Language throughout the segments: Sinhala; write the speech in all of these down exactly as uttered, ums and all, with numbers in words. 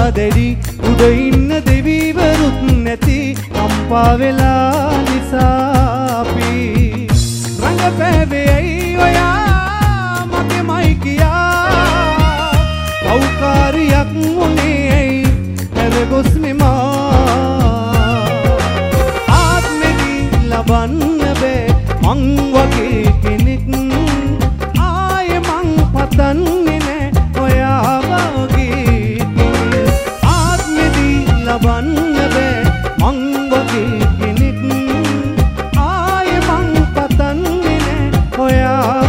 දෙඩි උඩ ඉන්න දෙවිවරුත් නැති කම්පා වෙලා නිසා අපි රංගපෑවෙයි ඔයා මගේමයි කියා කවුකාරියක් උනේ හැරගොස් මෙමා ආත්මෙදි ලබන්න බෑ මං වගේ කෙනෙක් ආයේ මං පතන්නේ නෑ ඔයා වගේ කෙනෙක් ආත්මෙදි ලබන්න බෑ මං වගේ කෙනෙක් ආයේ මං පතන්නේ නෑ ඔයා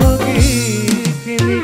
වගේ කෙනෙක්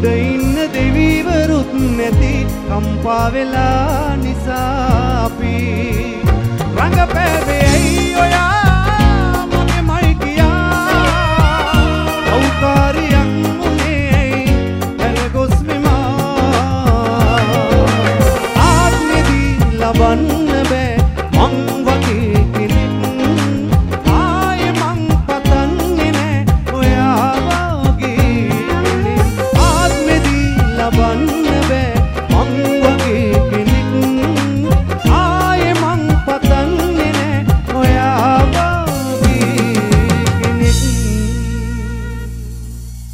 කම්පා වෙලා නිසා අපි